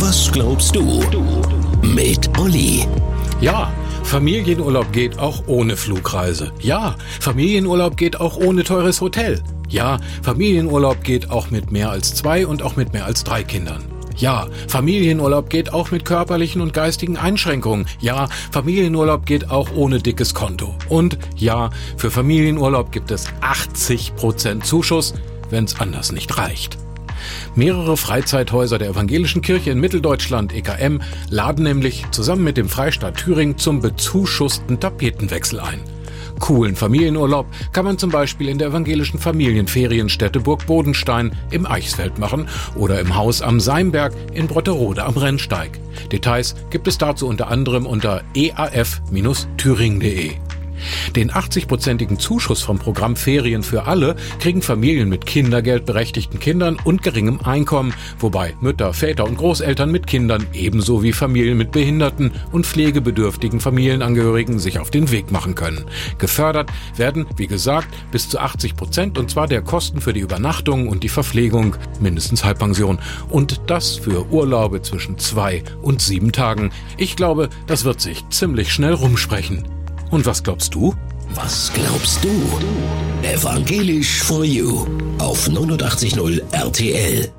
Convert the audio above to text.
Was glaubst du? Mit Olli. Ja, Familienurlaub geht auch ohne Flugreise. Ja, Familienurlaub geht auch ohne teures Hotel. Ja, Familienurlaub geht auch mit mehr als 2 und auch mit mehr als 3 Kindern. Ja, Familienurlaub geht auch mit körperlichen und geistigen Einschränkungen. Ja, Familienurlaub geht auch ohne dickes Konto. Und ja, für Familienurlaub gibt es 80% Zuschuss, wenn es anders nicht reicht. Mehrere Freizeithäuser der Evangelischen Kirche in Mitteldeutschland, EKM, laden nämlich zusammen mit dem Freistaat Thüringen zum bezuschussten Tapetenwechsel ein. Coolen Familienurlaub kann man zum Beispiel in der evangelischen Familienferienstätte Burg Bodenstein im Eichsfeld machen oder im Haus am Seimberg in Brotterode am Rennsteig. Details gibt es dazu unter anderem unter eaf-thüringen.de. Den 80%igen Zuschuss vom Programm Ferien für alle kriegen Familien mit kindergeldberechtigten Kindern und geringem Einkommen, wobei Mütter, Väter und Großeltern mit Kindern ebenso wie Familien mit behinderten und pflegebedürftigen Familienangehörigen sich auf den Weg machen können. Gefördert werden, wie gesagt, bis zu 80% und zwar der Kosten für die Übernachtung und die Verpflegung, mindestens Halbpension, und das für Urlaube zwischen 2 und 7 Tagen. Ich glaube, das wird sich ziemlich schnell rumsprechen. Und was glaubst du? Was glaubst du? Evangelisch for You auf 89.0 RTL.